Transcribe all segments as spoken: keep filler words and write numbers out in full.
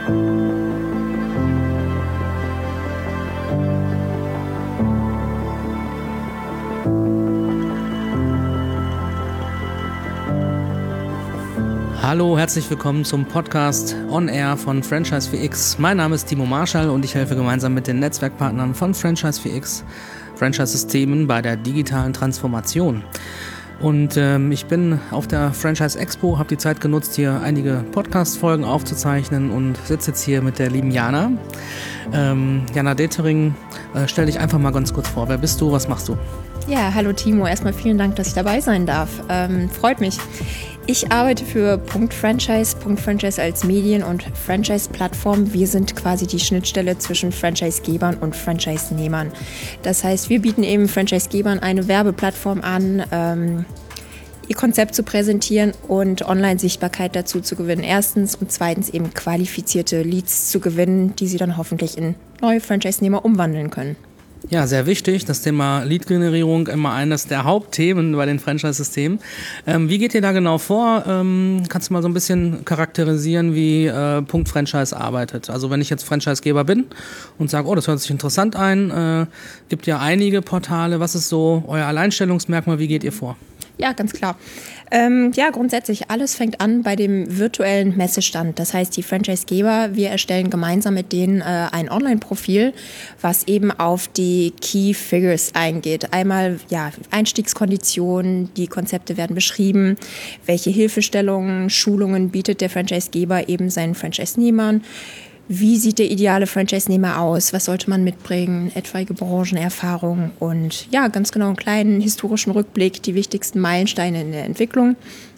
Hallo, herzlich willkommen zum Podcast On Air von Franchise vier X. Mein Name ist Timo Marschall und ich helfe gemeinsam mit den Netzwerkpartnern von Franchise vier X Franchise-Systemen bei der digitalen Transformation. Und ähm, ich bin auf der Franchise Expo, habe die Zeit genutzt, hier einige Podcast-Folgen aufzuzeichnen und sitze jetzt hier mit der lieben Jana. Ähm, Jana Detering, äh, stell dich einfach mal ganz kurz vor. Wer bist du, was machst du? Ja, hallo Timo, erstmal vielen Dank, dass ich dabei sein darf. Ähm, freut mich. Ich arbeite für Punkt Franchise, Punkt Franchise als Medien- und Franchise-Plattform. Wir sind quasi die Schnittstelle zwischen Franchise-Gebern und Franchise-Nehmern. Das heißt, wir bieten eben Franchise-Gebern eine Werbeplattform an, ähm, ihr Konzept zu präsentieren und Online-Sichtbarkeit dazu zu gewinnen. Erstens und zweitens eben qualifizierte Leads zu gewinnen, die sie dann hoffentlich in neue Franchise-Nehmer umwandeln können. Ja, sehr wichtig. Das Thema Lead-Generierung immer eines der Hauptthemen bei den Franchise-Systemen. Ähm, wie geht ihr da genau vor? Ähm, kannst du mal so ein bisschen charakterisieren, wie äh, Punkt Franchise arbeitet? Also wenn ich jetzt Franchisegeber bin und sage, oh, das hört sich interessant ein, äh, gibt ja einige Portale. Was ist so euer Alleinstellungsmerkmal? Wie geht ihr vor? Ja, ganz klar. Ähm, ja, grundsätzlich alles fängt an bei dem virtuellen Messestand. Das heißt, die Franchisegeber, wir erstellen gemeinsam mit denen äh, ein Online-Profil, was eben auf die Key Figures eingeht. Einmal ja, Einstiegskonditionen, die Konzepte werden beschrieben, welche Hilfestellungen, Schulungen bietet der Franchisegeber eben seinen Franchise-Nehmern. Wie sieht der ideale Franchise-Nehmer aus? Was sollte man mitbringen? Etwaige Branchenerfahrung und ja, ganz genau einen kleinen historischen Rückblick, die wichtigsten Meilensteine in der Entwicklung.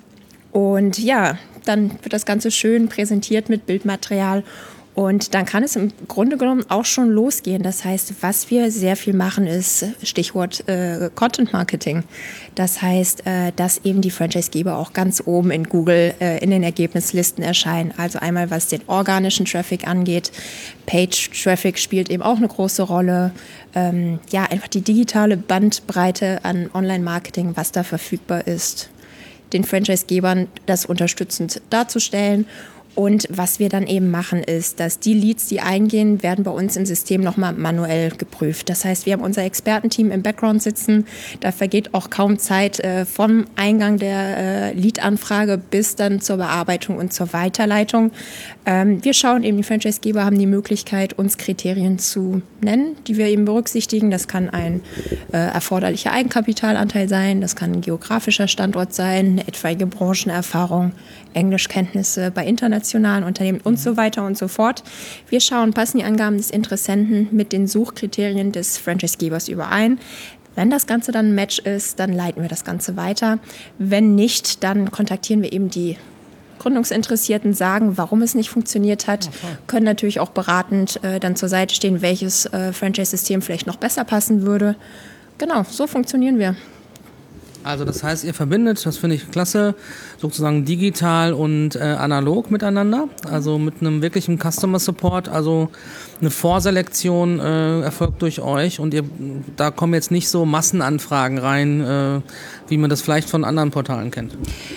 Und ja, dann wird das Ganze schön präsentiert mit Bildmaterial. Und dann kann es im Grunde genommen auch schon losgehen. Das heißt, was wir sehr viel machen, ist Stichwort äh, Content Marketing. Das heißt, äh, dass eben die Franchisegeber auch ganz oben in Google äh, in den Ergebnislisten erscheinen. Also einmal, was den organischen Traffic angeht. Page Traffic spielt eben auch eine große Rolle. Ähm, ja, einfach die digitale Bandbreite an Online-Marketing, was da verfügbar ist, den Franchisegebern das unterstützend darzustellen. Und was wir dann eben machen, ist, dass die Leads, die eingehen, werden bei uns im System nochmal manuell geprüft. Das heißt, wir haben unser Expertenteam im Background sitzen. Da vergeht auch kaum Zeit äh, vom Eingang der äh, Lead-Anfrage bis dann zur Bearbeitung und zur Weiterleitung. Ähm, wir schauen eben, die Franchisegeber haben die Möglichkeit, uns Kriterien zu nennen, die wir eben berücksichtigen. Das kann ein äh, erforderlicher Eigenkapitalanteil sein, das kann ein geografischer Standort sein, eine etwaige Branchenerfahrung, Englischkenntnisse bei internationalen Unternehmen und so weiter und so fort. Wir schauen, passen die Angaben des Interessenten mit den Suchkriterien des Franchisegebers überein. Wenn das Ganze dann ein Match ist, dann leiten wir das Ganze weiter. Wenn nicht, dann kontaktieren wir eben die Gründungsinteressierten, sagen, warum es nicht funktioniert hat, okay. Können natürlich auch beratend äh, dann zur Seite stehen, welches äh, Franchise-System vielleicht noch besser passen würde. Genau, so funktionieren wir. Also das heißt, ihr verbindet, das finde ich klasse, sozusagen digital und äh, analog miteinander, also mit einem wirklichen Customer Support, also eine Vorselektion äh, erfolgt durch euch und ihr, da kommen jetzt nicht so Massenanfragen rein, äh, wie man das vielleicht von anderen Portalen kennt.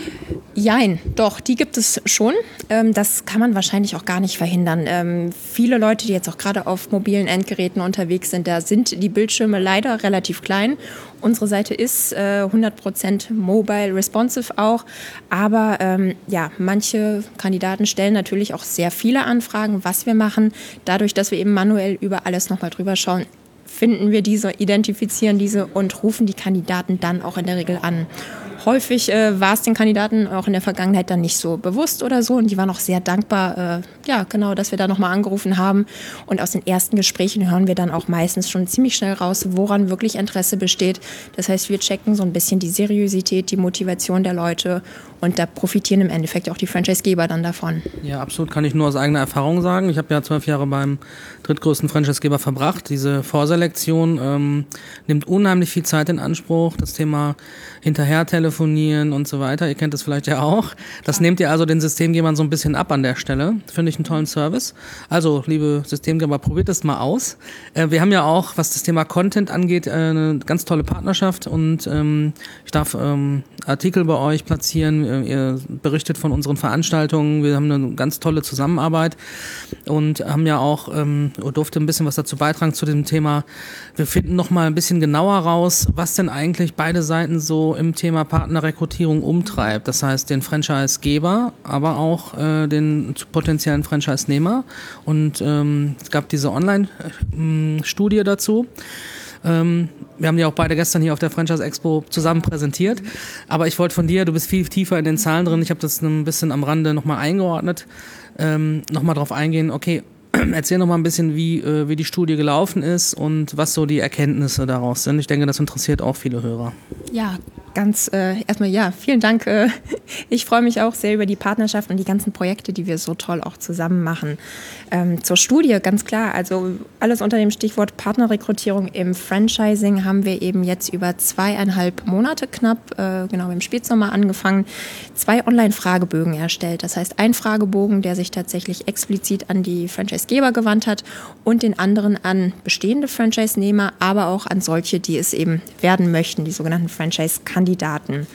Jein, doch, die gibt es schon. Ähm, das kann man wahrscheinlich auch gar nicht verhindern. Ähm, viele Leute, die jetzt auch gerade auf mobilen Endgeräten unterwegs sind, da sind die Bildschirme leider relativ klein. Unsere Seite ist äh, hundert Prozent mobile responsive auch, aber ähm, ja, manche Kandidaten stellen natürlich auch sehr viele Anfragen, was wir machen. Dadurch, dass wir eben manuell über alles nochmal drüber schauen, finden wir diese, identifizieren diese und rufen die Kandidaten dann auch in der Regel an. Häufig äh, war es den Kandidaten auch in der Vergangenheit dann nicht so bewusst oder so und die waren auch sehr dankbar, äh, ja genau, dass wir da nochmal angerufen haben und aus den ersten Gesprächen hören wir dann auch meistens schon ziemlich schnell raus, woran wirklich Interesse besteht. Das heißt, wir checken so ein bisschen die Seriosität, die Motivation der Leute und da profitieren im Endeffekt auch die Franchisegeber dann davon. Ja, absolut, kann ich nur aus eigener Erfahrung sagen. Ich habe ja zwölf Jahre beim drittgrößten Franchisegeber verbracht. Diese Vorselektion ähm, nimmt unheimlich viel Zeit in Anspruch. Das Thema Hinterhertelefon telefonieren und so weiter. Ihr kennt das vielleicht ja auch. Das nehmt ihr also den Systemgebern so ein bisschen ab an der Stelle. Finde ich einen tollen Service. Also, liebe Systemgeber, probiert das mal aus. Äh, wir haben ja auch, was das Thema Content angeht, äh, eine ganz tolle Partnerschaft und ähm, ich darf ähm, Artikel bei euch platzieren. Äh, ihr berichtet von unseren Veranstaltungen. Wir haben eine ganz tolle Zusammenarbeit und haben ja auch, ähm, durfte ein bisschen was dazu beitragen zu dem Thema. Wir finden noch mal ein bisschen genauer raus, was denn eigentlich beide Seiten so im Thema Partnerrekrutierung umtreibt. Das heißt, den Franchisegeber, aber auch äh, den potenziellen Franchise-Nehmer. Und ähm, es gab diese Online-Studie dazu. Ähm, wir haben die auch beide gestern hier auf der Franchise Expo zusammen präsentiert. Aber ich wollte von dir, du bist viel tiefer in den Zahlen drin, ich habe das ein bisschen am Rande nochmal eingeordnet, ähm, nochmal drauf eingehen, okay, erzähl noch mal ein bisschen, wie, äh, wie die Studie gelaufen ist und was so die Erkenntnisse daraus sind. Ich denke, das interessiert auch viele Hörer. Ja, ganz äh, erstmal ja, vielen Dank. Äh, ich freue mich auch sehr über die Partnerschaft und die ganzen Projekte, die wir so toll auch zusammen machen. Ähm, zur Studie, ganz klar, also alles unter dem Stichwort Partnerrekrutierung im Franchising haben wir eben jetzt über zweieinhalb Monate knapp, äh, genau im Spätsommer angefangen, zwei Online-Fragebögen erstellt. Das heißt, ein Fragebogen, der sich tatsächlich explizit an die Franchisegeber gewandt hat und den anderen an bestehende Franchise-Nehmer, aber auch an solche, die es eben werden möchten, die sogenannten Franchise-Kandidaten.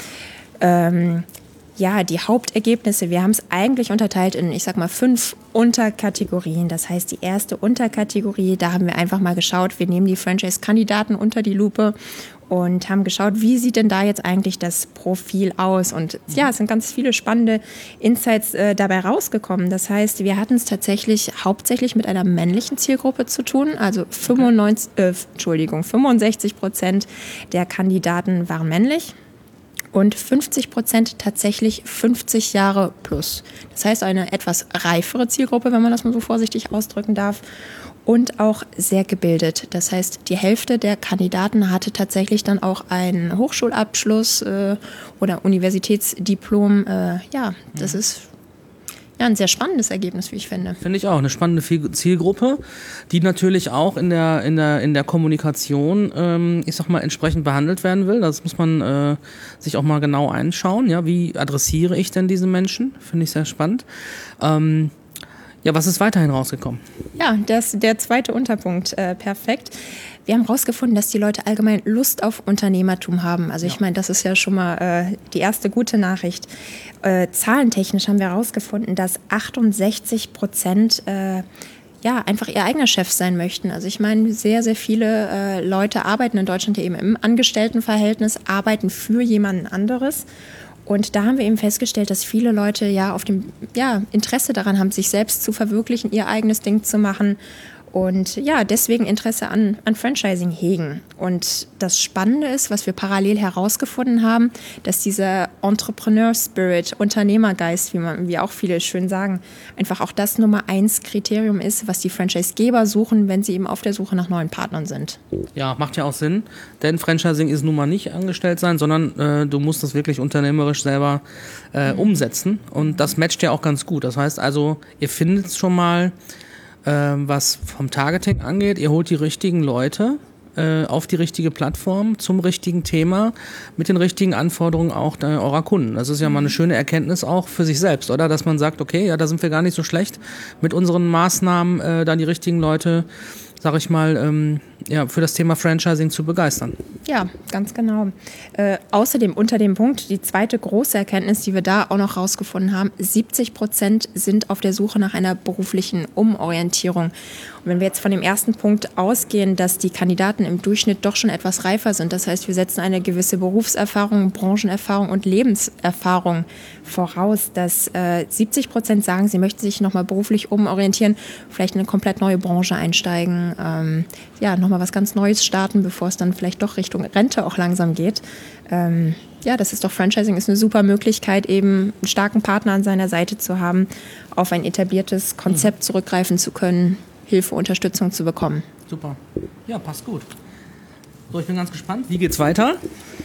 Ähm, ja, die Hauptergebnisse, wir haben es eigentlich unterteilt in, ich sag mal, fünf Unterkategorien. Das heißt, die erste Unterkategorie, da haben wir einfach mal geschaut, wir nehmen die Franchise-Kandidaten unter die Lupe und haben geschaut, wie sieht denn da jetzt eigentlich das Profil aus? Und ja, es sind ganz viele spannende Insights äh, dabei rausgekommen. Das heißt, wir hatten es tatsächlich hauptsächlich mit einer männlichen Zielgruppe zu tun. Also fünfundneunzig, äh, Entschuldigung, fünfundsechzig Prozent der Kandidaten waren männlich. Und fünfzig Prozent tatsächlich fünfzig Jahre plus. Das heißt, eine etwas reifere Zielgruppe, wenn man das mal so vorsichtig ausdrücken darf. Und auch sehr gebildet. Das heißt, die Hälfte der Kandidaten hatte tatsächlich dann auch einen Hochschulabschluss äh, oder Universitätsdiplom. Äh, ja, das mhm. ist ja ein sehr spannendes Ergebnis, wie ich finde. Finde ich auch, eine spannende Zielgruppe, die natürlich auch in der, in der, in der Kommunikation, ähm, ich sag mal, entsprechend behandelt werden will. Das muss man äh, sich auch mal genau einschauen. Ja, wie adressiere ich denn diese Menschen? Finde ich sehr spannend. Ähm, Ja, was ist weiterhin rausgekommen? Ja, das, der zweite Unterpunkt, äh, perfekt. Wir haben herausgefunden, dass die Leute allgemein Lust auf Unternehmertum haben. Also ich ja. meine, das ist ja schon mal äh, die erste gute Nachricht. Äh, zahlentechnisch haben wir herausgefunden, dass achtundsechzig Prozent äh, ja, einfach ihr eigener Chef sein möchten. Also ich meine, sehr, sehr viele äh, Leute arbeiten in Deutschland ja eben im Angestelltenverhältnis, arbeiten für jemanden anderes. Und da haben wir eben festgestellt, dass viele Leute ja auf dem ja, Interesse daran haben, sich selbst zu verwirklichen, ihr eigenes Ding zu machen und ja, deswegen Interesse an, an Franchising hegen. Und das Spannende ist, was wir parallel herausgefunden haben, dass dieser Entrepreneur-Spirit, Unternehmergeist, wie man, wie auch viele schön sagen, einfach auch das Nummer eins Kriterium ist, was die Franchisegeber suchen, wenn sie eben auf der Suche nach neuen Partnern sind. Ja, macht ja auch Sinn, denn Franchising ist nun mal nicht angestellt sein, sondern äh, du musst das wirklich unternehmerisch selber äh, mhm. umsetzen und das matcht ja auch ganz gut. Das heißt also, ihr findet schon mal, was vom Targeting angeht, ihr holt die richtigen Leute äh, auf die richtige Plattform zum richtigen Thema mit den richtigen Anforderungen auch der, eurer Kunden. Das ist ja mal eine schöne Erkenntnis auch für sich selbst, oder? Dass man sagt, okay, ja, da sind wir gar nicht so schlecht mit unseren Maßnahmen, äh, da die richtigen Leute, sag ich mal, ähm, ja, für das Thema Franchising zu begeistern. Ja, ganz genau. Äh, außerdem unter dem Punkt, die zweite große Erkenntnis, die wir da auch noch rausgefunden haben, siebzig Prozent sind auf der Suche nach einer beruflichen Umorientierung. Und wenn wir jetzt von dem ersten Punkt ausgehen, dass die Kandidaten im Durchschnitt doch schon etwas reifer sind, das heißt, wir setzen eine gewisse Berufserfahrung, Branchenerfahrung und Lebenserfahrung voraus, dass äh, siebzig Prozent sagen, sie möchten sich nochmal beruflich umorientieren, vielleicht in eine komplett neue Branche einsteigen, ähm, ja, nochmal was ganz Neues starten, bevor es dann vielleicht doch Richtung Rente auch langsam geht. Ähm, ja, das ist doch, Franchising ist eine super Möglichkeit, eben einen starken Partner an seiner Seite zu haben, auf ein etabliertes Konzept zurückgreifen zu können, Hilfe, Unterstützung zu bekommen. Super. Ja, passt gut. So, ich bin ganz gespannt. Wie geht's weiter?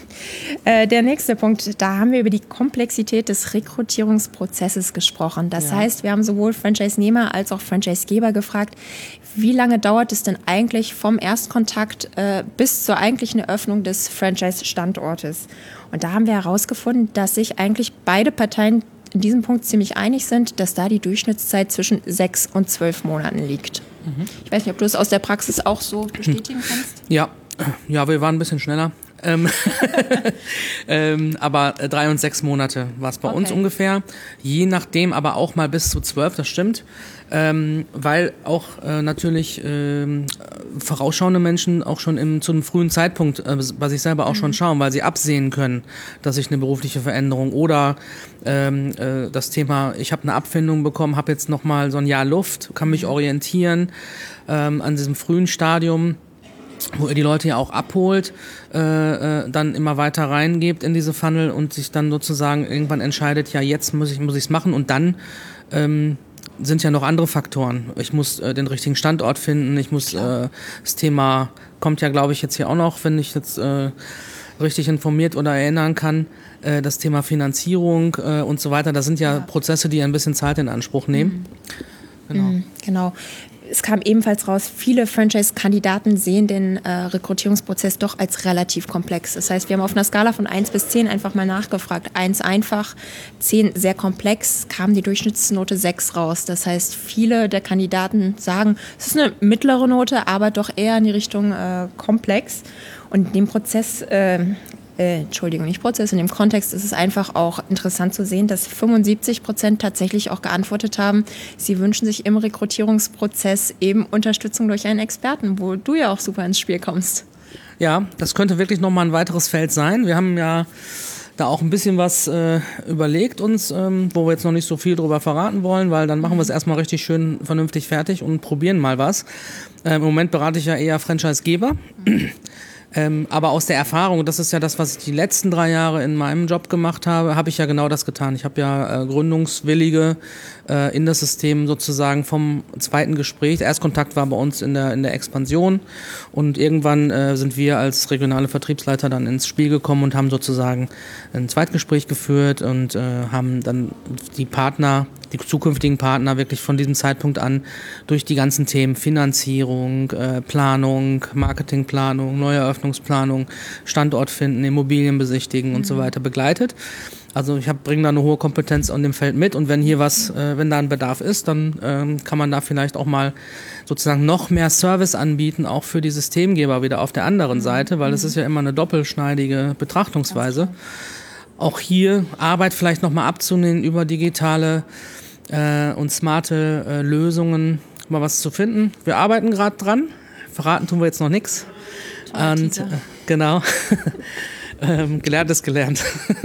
Äh, der nächste Punkt, da haben wir über die Komplexität des Rekrutierungsprozesses gesprochen. Das ja. heißt, wir haben sowohl Franchise-Nehmer als auch Franchise-Geber gefragt, wie lange dauert es denn eigentlich vom Erstkontakt äh, bis zur eigentlichen Eröffnung des Franchise-Standortes? Und da haben wir herausgefunden, dass sich eigentlich beide Parteien in diesem Punkt ziemlich einig sind, dass da die Durchschnittszeit zwischen sechs und zwölf Monaten liegt. Mhm. Ich weiß nicht, ob du es aus der Praxis auch so bestätigen kannst? Ja, ja, wir waren ein bisschen schneller. ähm, ähm, aber drei und sechs Monate war es bei okay. uns ungefähr. Je nachdem, aber auch mal bis zu zwölf, das stimmt. Ähm, weil auch äh, natürlich ähm, vorausschauende Menschen auch schon im, zu einem frühen Zeitpunkt äh, bei sich selber auch mhm. schon schauen, weil sie absehen können, dass sich eine berufliche Veränderung oder ähm, äh, das Thema, ich habe eine Abfindung bekommen, habe jetzt nochmal so ein Jahr Luft, kann mich orientieren ähm, an diesem frühen Stadium, wo ihr die Leute ja auch abholt, äh, äh, dann immer weiter reingebt in diese Funnel und sich dann sozusagen irgendwann entscheidet, ja jetzt muss ich muss ich's machen und dann ähm, sind ja noch andere Faktoren. Ich muss äh, den richtigen Standort finden, ich muss äh, das Thema, kommt ja glaube ich jetzt hier auch noch, wenn ich jetzt äh, richtig informiert oder erinnern kann, äh, das Thema Finanzierung äh, und so weiter, das sind ja, ja Prozesse, die ein bisschen Zeit in Anspruch nehmen. Mhm. Genau. Mhm, genau. Es kam ebenfalls raus, viele Franchise-Kandidaten sehen den äh, Rekrutierungsprozess doch als relativ komplex. Das heißt, wir haben auf einer Skala von eins bis zehn einfach mal nachgefragt. eins einfach, zehn sehr komplex, kam die Durchschnittsnote sechs raus. Das heißt, viele der Kandidaten sagen, es ist eine mittlere Note, aber doch eher in die Richtung äh, komplex. Und in dem Prozess... Äh, Äh, Entschuldigung, nicht Prozess, in dem Kontext ist es einfach auch interessant zu sehen, dass fünfundsiebzig Prozent tatsächlich auch geantwortet haben, sie wünschen sich im Rekrutierungsprozess eben Unterstützung durch einen Experten, wo du ja auch super ins Spiel kommst. Ja, das könnte wirklich nochmal ein weiteres Feld sein. Wir haben ja da auch ein bisschen was äh, überlegt uns, ähm, wo wir jetzt noch nicht so viel drüber verraten wollen, weil dann machen wir es erstmal richtig schön vernünftig fertig und probieren mal was. Äh, Im Moment berate ich ja eher Franchisegeber. Mhm. Ähm, aber aus der Erfahrung, das ist ja das, was ich die letzten drei Jahre in meinem Job gemacht habe, habe ich ja genau das getan. Ich habe ja äh, Gründungswillige äh, in das System sozusagen vom zweiten Gespräch. Der Erstkontakt war bei uns in der in der Expansion und irgendwann äh, sind wir als regionale Vertriebsleiter dann ins Spiel gekommen und haben sozusagen ein Zweitgespräch geführt und äh, haben dann die Partner, die zukünftigen Partner wirklich von diesem Zeitpunkt an durch die ganzen Themen Finanzierung, äh, Planung, Marketingplanung, Neueröffnungsplanung, Standort finden, Immobilien besichtigen mhm. und so weiter begleitet. Also ich bringe da eine hohe Kompetenz an dem Feld mit und wenn hier was, äh, wenn da ein Bedarf ist, dann ähm, kann man da vielleicht auch mal sozusagen noch mehr Service anbieten, auch für die Systemgeber wieder auf der anderen mhm. Seite, weil es ist ja immer eine doppelschneidige Betrachtungsweise. Auch hier Arbeit vielleicht nochmal abzunehmen über digitale äh, und smarte äh, Lösungen, mal was zu finden. Wir arbeiten gerade dran, verraten tun wir jetzt noch nichts. Und äh, genau, ähm, gelernt ist gelernt.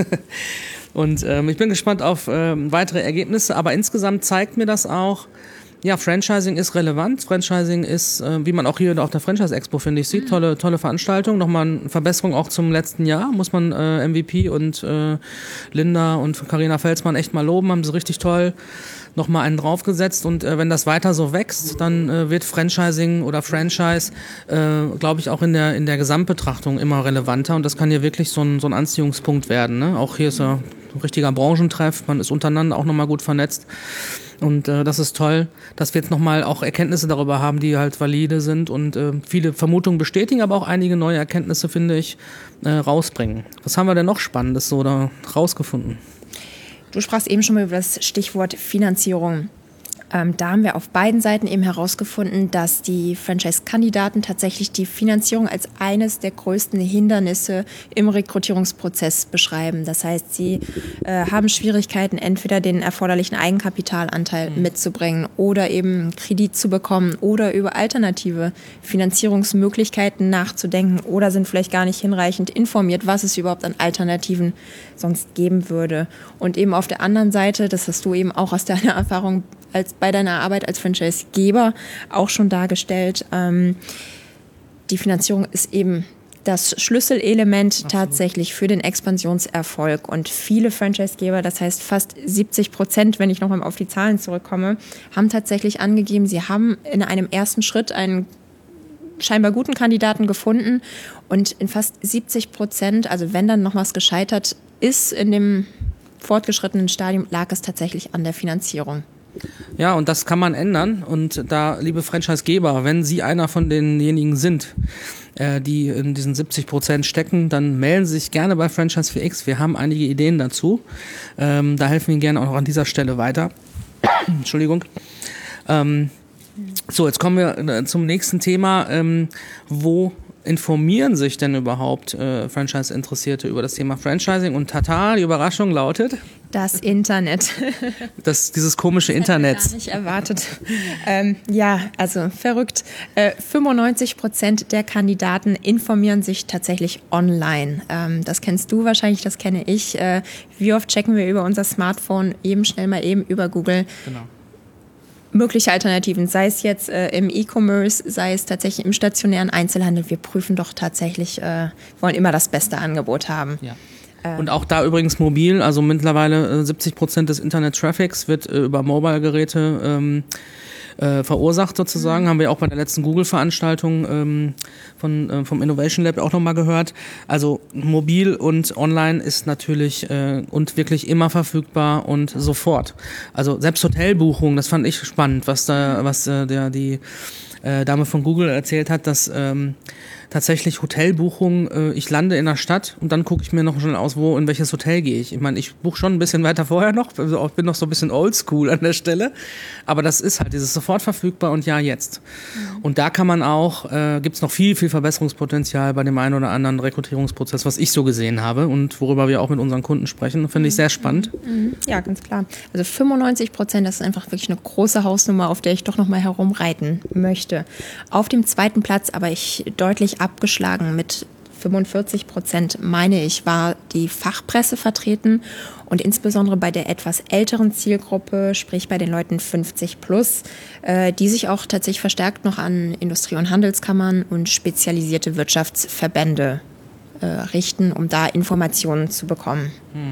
Und ähm, ich bin gespannt auf ähm, weitere Ergebnisse, aber insgesamt zeigt mir das auch, ja, Franchising ist relevant. Franchising ist, äh, wie man auch hier auf der Franchise-Expo, finde ich, sieht, tolle, tolle Veranstaltung. Nochmal eine Verbesserung auch zum letzten Jahr, muss man äh, M V P und äh, Linda und Carina Felsmann echt mal loben, haben sie richtig toll nochmal einen draufgesetzt und äh, wenn das weiter so wächst, dann äh, wird Franchising oder Franchise, äh, glaube ich, auch in der in der Gesamtbetrachtung immer relevanter und das kann hier wirklich so ein, so ein Anziehungspunkt werden. Ne? Auch hier ist ja ein richtiger Branchentreff, man ist untereinander auch nochmal gut vernetzt. Und äh, das ist toll, dass wir jetzt nochmal auch Erkenntnisse darüber haben, die halt valide sind und äh, viele Vermutungen bestätigen, aber auch einige neue Erkenntnisse, finde ich, äh, rausbringen. Was haben wir denn noch Spannendes so da rausgefunden? Du sprachst eben schon mal über das Stichwort Finanzierung. Ähm, da haben wir auf beiden Seiten eben herausgefunden, dass die Franchise-Kandidaten tatsächlich die Finanzierung als eines der größten Hindernisse im Rekrutierungsprozess beschreiben. Das heißt, sie äh, haben Schwierigkeiten, entweder den erforderlichen Eigenkapitalanteil mhm. mitzubringen oder eben Kredit zu bekommen oder über alternative Finanzierungsmöglichkeiten nachzudenken oder sind vielleicht gar nicht hinreichend informiert, was es überhaupt an Alternativen sonst geben würde. Und eben auf der anderen Seite, das hast du eben auch aus deiner Erfahrung als bei deiner Arbeit als Franchisegeber auch schon dargestellt. Ähm, die Finanzierung ist eben das Schlüsselelement Absolut. tatsächlich für den Expansionserfolg. Und viele Franchisegeber, das heißt fast siebzig Prozent, wenn ich nochmal auf die Zahlen zurückkomme, haben tatsächlich angegeben, sie haben in einem ersten Schritt einen scheinbar guten Kandidaten gefunden und in fast siebzig Prozent, also wenn dann noch was gescheitert ist in dem fortgeschrittenen Stadium, lag es tatsächlich an der Finanzierung. Ja, und das kann man ändern. Und da, liebe Franchisegeber, wenn Sie einer von denjenigen sind, äh, die in diesen siebzig Prozent stecken, dann melden Sie sich gerne bei Franchise vier X. Wir haben einige Ideen dazu. Ähm, da helfen wir Ihnen gerne auch noch an dieser Stelle weiter. Entschuldigung. Ähm, so, jetzt kommen wir äh, zum nächsten Thema. Ähm, wo informieren sich denn überhaupt äh, Franchise-Interessierte über das Thema Franchising? Und tata, die Überraschung lautet? Das Internet. Das, dieses komische Internet. Gar nicht erwartet. ähm, ja, also verrückt. Äh, fünfundneunzig Prozent der Kandidaten informieren sich tatsächlich online. Ähm, das kennst du wahrscheinlich, das kenne ich. Äh, wie oft checken wir über unser Smartphone eben schnell mal eben über Google? Genau. Mögliche Alternativen, sei es jetzt äh, im E-Commerce, sei es tatsächlich im stationären Einzelhandel. Wir prüfen doch tatsächlich, äh, wollen immer das beste Angebot haben. Ja. Und auch da übrigens mobil, also mittlerweile äh, siebzig Prozent des Internet-Traffics wird äh, über Mobile-Geräte ähm, äh, verursacht sozusagen. Mhm. Haben wir auch bei der letzten Google-Veranstaltung ähm, von, äh, vom Innovation Lab auch nochmal gehört. Also mobil und online ist natürlich äh, und wirklich immer verfügbar und sofort. Also selbst Hotelbuchungen, das fand ich spannend, was da, was äh, der die äh, Dame von Google erzählt hat, dass ähm, tatsächlich Hotelbuchungen, äh, ich lande in der Stadt und dann gucke ich mir noch schon aus, wo, in welches Hotel gehe ich. Ich meine, ich buche schon ein bisschen weiter vorher noch, also bin noch so ein bisschen oldschool an der Stelle, aber das ist halt dieses sofort verfügbar und ja, jetzt. Mhm. Und da kann man auch, äh, gibt es noch viel, viel Verbesserungspotenzial bei dem einen oder anderen Rekrutierungsprozess, was ich so gesehen habe und worüber wir auch mit unseren Kunden sprechen, finde ich sehr spannend. Mhm. Ja, ganz klar. Also fünfundneunzig Prozent, das ist einfach wirklich eine große Hausnummer, auf der ich doch noch mal herumreiten möchte. Auf dem zweiten Platz, aber ich deutlich abgeschlagen mit fünfundvierzig Prozent, meine ich, war die Fachpresse vertreten und insbesondere bei der etwas älteren Zielgruppe, sprich bei den Leuten fünfzig plus, äh, die sich auch tatsächlich verstärkt noch an Industrie- und Handelskammern und spezialisierte Wirtschaftsverbände äh, richten, um da Informationen zu bekommen.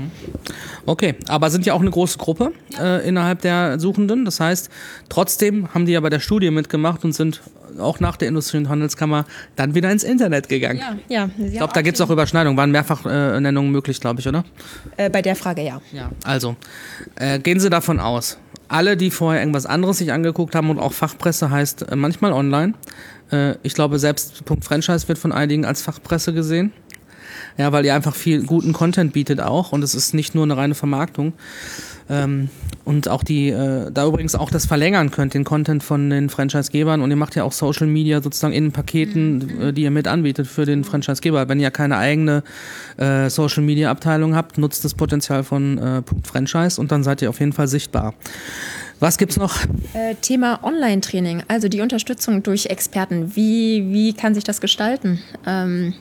Okay, aber sind ja auch eine große Gruppe äh, innerhalb der Suchenden. Das heißt, trotzdem haben die ja bei der Studie mitgemacht und sind auch nach der Industrie- und Handelskammer dann wieder ins Internet gegangen. Ja, ja. Ich glaube, da gibt es auch Überschneidungen. Waren Mehrfachnennungen äh, möglich, glaube ich, oder? Äh, bei der Frage ja. Ja, also, äh, gehen Sie davon aus, alle, die vorher irgendwas anderes sich angeguckt haben und auch Fachpresse heißt äh, manchmal online. Äh, ich glaube, selbst Punkt Franchise wird von einigen als Fachpresse gesehen. Ja, weil ihr einfach viel guten Content bietet auch und es ist nicht nur eine reine Vermarktung. Ähm, und auch die, äh, da übrigens auch das verlängern könnt, den Content von den Franchisegebern und ihr macht ja auch Social Media sozusagen in Paketen, mhm. äh, die ihr mit anbietet für den Franchisegeber. Wenn ihr keine eigene äh, Social Media Abteilung habt, nutzt das Potenzial von äh, Punkt Franchise und dann seid ihr auf jeden Fall sichtbar. Was gibt's noch? Äh, Thema Online-Training, also die Unterstützung durch Experten. Wie, wie kann sich das gestalten? Ähm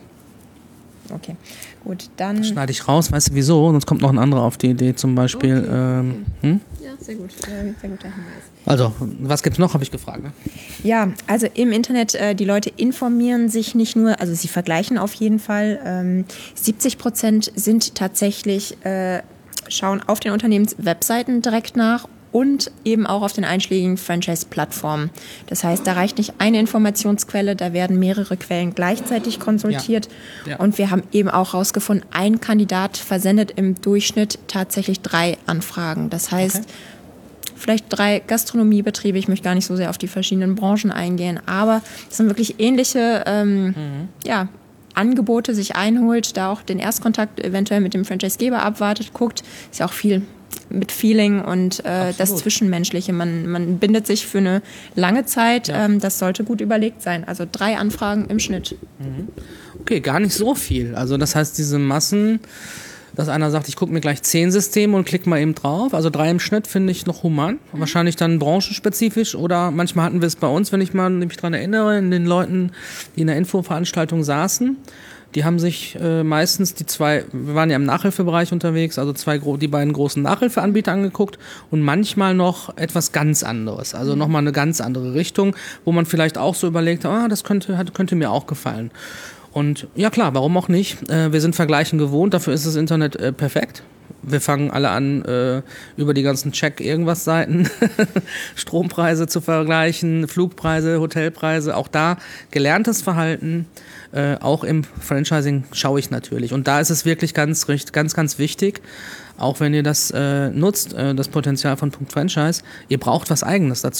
Okay, gut, dann... Das schneide ich raus, weißt du wieso? Sonst kommt noch ein anderer auf die Idee, zum Beispiel... Okay, ähm, hm? Ja, sehr gut, sehr guter Hinweis. Also, was gibt's noch, habe ich gefragt. Ne? Ja, also im Internet, äh, die Leute informieren sich nicht nur, also sie vergleichen auf jeden Fall. Ähm, siebzig Prozent sind tatsächlich, äh, schauen auf den Unternehmenswebseiten direkt nach und eben auch auf den einschlägigen Franchise-Plattformen. Das heißt, da reicht nicht eine Informationsquelle, da werden mehrere Quellen gleichzeitig konsultiert. Ja. Ja. Und wir haben eben auch herausgefunden, ein Kandidat versendet im Durchschnitt tatsächlich drei Anfragen. Das heißt, okay. vielleicht drei Gastronomiebetriebe, ich möchte gar nicht so sehr auf die verschiedenen Branchen eingehen, aber das sind wirklich ähnliche ähm, mhm. ja, Angebote, sich einholt, da auch den Erstkontakt eventuell mit dem Franchisegeber abwartet, guckt, ist ja auch viel mit Feeling und äh, das Zwischenmenschliche. Man, man bindet sich für eine lange Zeit. Ja. Ähm, das sollte gut überlegt sein. Also drei Anfragen im Schnitt. Okay, gar nicht so viel. Also das heißt, diese Massen, dass einer sagt, ich gucke mir gleich zehn Systeme und klicke mal eben drauf. Also drei im Schnitt finde ich noch human. Mhm. Wahrscheinlich dann branchenspezifisch oder manchmal hatten wir es bei uns, wenn ich mal mich daran erinnere, in den Leuten, die in der Infoveranstaltung saßen. Die haben sich äh, meistens die zwei, wir waren ja im Nachhilfebereich unterwegs, also zwei die beiden großen Nachhilfeanbieter angeguckt und manchmal noch etwas ganz anderes, also mhm. nochmal eine ganz andere Richtung, wo man vielleicht auch so überlegt, ah, das könnte, könnte mir auch gefallen. Und ja klar, warum auch nicht? Äh, wir sind Vergleichen gewohnt, dafür ist das Internet äh, perfekt. Wir fangen alle an, äh, über die ganzen Check-Irgendwas-Seiten Strompreise zu vergleichen, Flugpreise, Hotelpreise, auch da gelerntes Verhalten. Äh, auch im Franchising schaue ich natürlich. Und da ist es wirklich ganz, ganz, ganz wichtig, auch wenn ihr das äh, nutzt, äh, das Potenzial von Punkt Franchise, ihr braucht was Eigenes dazu.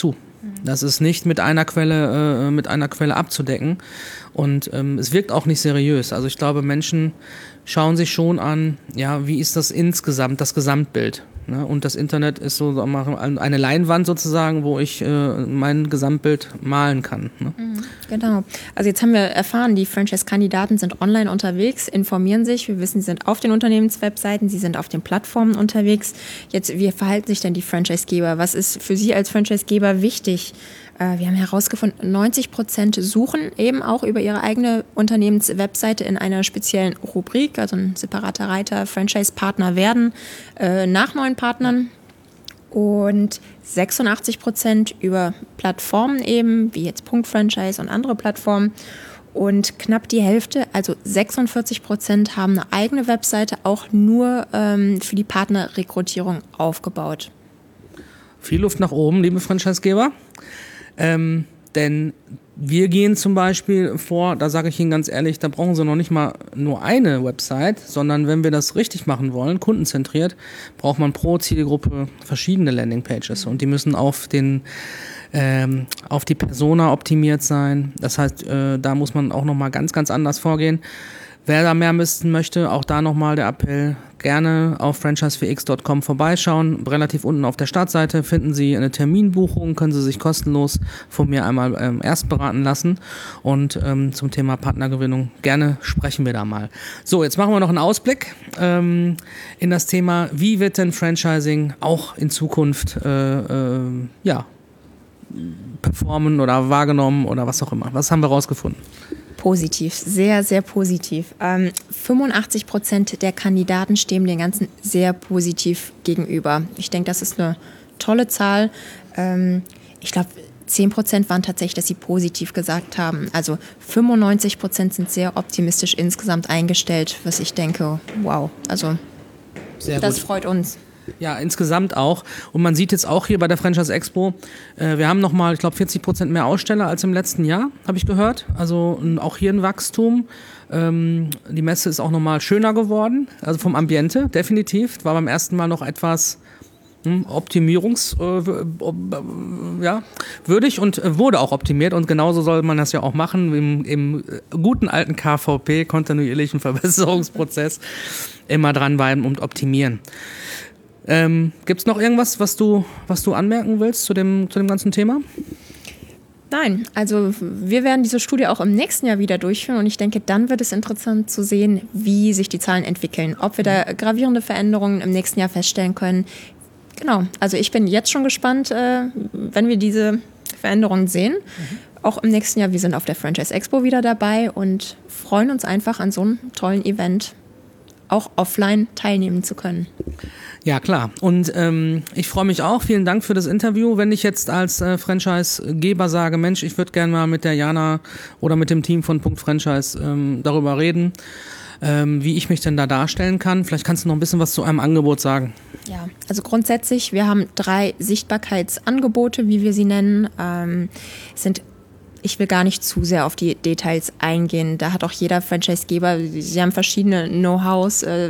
Das ist nicht mit einer Quelle, äh, mit einer Quelle abzudecken und ähm, es wirkt auch nicht seriös. Also ich glaube, Menschen schauen sich schon an, ja, wie ist das insgesamt, das Gesamtbild. Ne? Und das Internet ist so eine Leinwand sozusagen, wo ich äh, mein Gesamtbild malen kann. Ne? Genau. Also jetzt haben wir erfahren, die Franchise-Kandidaten sind online unterwegs, informieren sich. Wir wissen, sie sind auf den Unternehmenswebseiten, sie sind auf den Plattformen unterwegs. Jetzt, wie verhalten sich denn die Franchise-Geber? Was ist für Sie als Franchise-Geber wichtig? Wir haben herausgefunden, neunzig Prozent suchen eben auch über ihre eigene Unternehmenswebseite in einer speziellen Rubrik, also ein separater Reiter, Franchise-Partner werden, äh, nach neuen Partnern. Und sechsundachtzig Prozent über Plattformen eben, wie jetzt Punkt Franchise und andere Plattformen. Und knapp die Hälfte, also sechsundvierzig Prozent, haben eine eigene Webseite auch nur ähm, für die Partnerrekrutierung aufgebaut. Viel Luft nach oben, liebe Franchisegeber. Ähm, denn wir gehen zum Beispiel vor, da sage ich Ihnen ganz ehrlich, da brauchen Sie noch nicht mal nur eine Website, sondern wenn wir das richtig machen wollen, kundenzentriert, braucht man pro Zielgruppe verschiedene Landingpages und die müssen auf den ähm, auf die Persona optimiert sein. Das heißt, äh, da muss man auch nochmal ganz, ganz anders vorgehen. Wer da mehr wissen möchte, auch da nochmal der Appell, gerne auf franchise v x punkt com vorbeischauen. Relativ unten auf der Startseite finden Sie eine Terminbuchung, können Sie sich kostenlos von mir einmal ähm, erst beraten lassen. Und ähm, zum Thema Partnergewinnung, gerne sprechen wir da mal. So, jetzt machen wir noch einen Ausblick ähm, in das Thema, wie wird denn Franchising auch in Zukunft äh, äh, ja, performen oder wahrgenommen oder was auch immer. Was haben wir rausgefunden? Positiv, sehr, sehr positiv. Ähm, fünfundachtzig Prozent der Kandidaten stehen dem Ganzen sehr positiv gegenüber. Ich denke, das ist eine tolle Zahl. Ähm, ich glaube, zehn Prozent waren tatsächlich, dass sie positiv gesagt haben. Also fünfundneunzig Prozent sind sehr optimistisch insgesamt eingestellt, was ich denke, wow, also sehr das gut. Freut uns. Ja, insgesamt auch. Und man sieht jetzt auch hier bei der Franchise Expo, äh, wir haben nochmal, ich glaube, vierzig Prozent mehr Aussteller als im letzten Jahr, habe ich gehört. Also n- auch hier ein Wachstum. Ähm, die Messe ist auch nochmal schöner geworden, also vom Ambiente, definitiv. War beim ersten Mal noch etwas hm, Optimierungs, äh, ob, äh, ja, würdig und äh, wurde auch optimiert. Und genauso soll man das ja auch machen, im, im guten alten K V P, kontinuierlichen Verbesserungsprozess, immer dranbleiben und optimieren. Ähm, gibt es noch irgendwas, was du, was du anmerken willst zu dem, zu dem ganzen Thema? Nein, also wir werden diese Studie auch im nächsten Jahr wieder durchführen und ich denke, dann wird es interessant zu sehen, wie sich die Zahlen entwickeln, ob wir da gravierende Veränderungen im nächsten Jahr feststellen können. Genau, also ich bin jetzt schon gespannt, äh, wenn wir diese Veränderungen sehen. Mhm. Auch im nächsten Jahr, wir sind auf der Franchise Expo wieder dabei und freuen uns einfach an so einem tollen Event auch offline teilnehmen zu können. Ja, klar. Und ähm, ich freue mich auch. Vielen Dank für das Interview. Wenn ich jetzt als äh, Franchise-Geber sage, Mensch, ich würde gerne mal mit der Jana oder mit dem Team von Punkt Franchise ähm, darüber reden, ähm, wie ich mich denn da darstellen kann. Vielleicht kannst du noch ein bisschen was zu einem Angebot sagen. Ja, also grundsätzlich, wir haben drei Sichtbarkeitsangebote, wie wir sie nennen. Ähm, sind Ich will gar nicht zu sehr auf die Details eingehen. Da hat auch jeder Franchise-Geber, sie haben verschiedene Know-hows. Äh,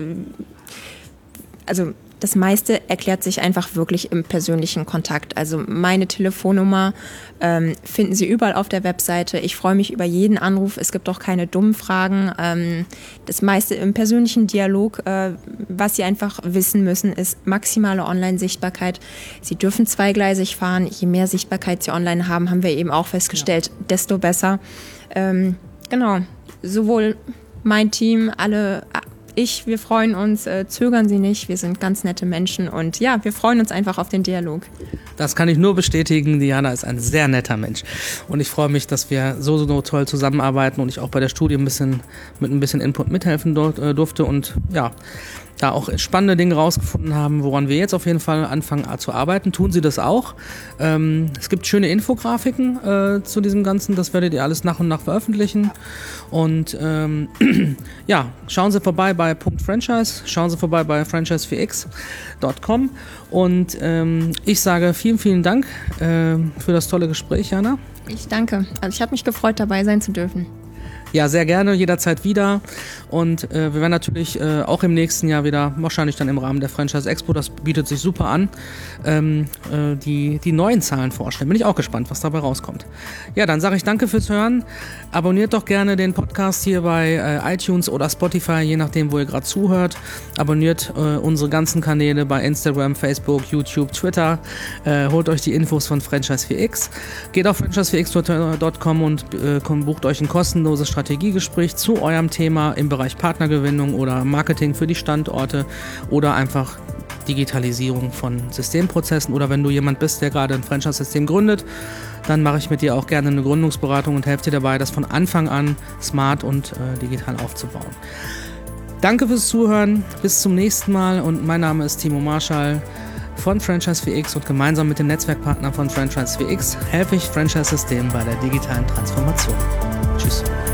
also das meiste erklärt sich einfach wirklich im persönlichen Kontakt. Also meine Telefonnummer ähm, finden Sie überall auf der Webseite. Ich freue mich über jeden Anruf. Es gibt auch keine dummen Fragen. Ähm, das meiste im persönlichen Dialog. Äh, was Sie einfach wissen müssen, ist maximale Online-Sichtbarkeit. Sie dürfen zweigleisig fahren. Je mehr Sichtbarkeit Sie online haben, haben wir eben auch festgestellt, ja. desto besser. Ähm, genau, sowohl mein Team, alle... Ich, wir freuen uns, äh, zögern Sie nicht, wir sind ganz nette Menschen und ja, wir freuen uns einfach auf den Dialog. Das kann ich nur bestätigen, Diana ist ein sehr netter Mensch und ich freue mich, dass wir so, so toll zusammenarbeiten und ich auch bei der Studie ein bisschen, mit ein bisschen Input mithelfen dort, äh, durfte und ja, da auch spannende Dinge rausgefunden haben, woran wir jetzt auf jeden Fall anfangen zu arbeiten. Tun Sie das auch. Ähm, es gibt schöne Infografiken äh, zu diesem Ganzen, das werdet ihr alles nach und nach veröffentlichen. Und ähm, ja, schauen Sie vorbei bei Punkt Franchise, schauen Sie vorbei bei franchise v x punkt com und ähm, ich sage vielen, vielen Dank äh, für das tolle Gespräch, Jana. Ich danke. Also ich habe mich gefreut, dabei sein zu dürfen. Ja, sehr gerne, jederzeit wieder. Und äh, wir werden natürlich äh, auch im nächsten Jahr wieder, wahrscheinlich dann im Rahmen der Franchise Expo, das bietet sich super an, ähm, äh, die, die neuen Zahlen vorstellen. Bin ich auch gespannt, was dabei rauskommt. Ja, dann sage ich danke fürs Hören. Abonniert doch gerne den Podcast hier bei äh, iTunes oder Spotify, je nachdem, wo ihr gerade zuhört. Abonniert äh, unsere ganzen Kanäle bei Instagram, Facebook, YouTube, Twitter. Äh, holt euch die Infos von Franchise vier X. Geht auf franchise vier x punkt com und äh, bucht euch ein kostenloses Strategiegespräch zu eurem Thema im Bereich Partnergewinnung oder Marketing für die Standorte oder einfach Digitalisierung von Systemprozessen. Oder wenn du jemand bist, der gerade ein Franchise-System gründet, dann mache ich mit dir auch gerne eine Gründungsberatung und helfe dir dabei, das von Anfang an smart und äh, digital aufzubauen. Danke fürs Zuhören, bis zum nächsten Mal und mein Name ist Timo Marschall von Franchise vier X und gemeinsam mit dem Netzwerkpartner von Franchise vier X helfe ich Franchise-Systemen bei der digitalen Transformation. Tschüss.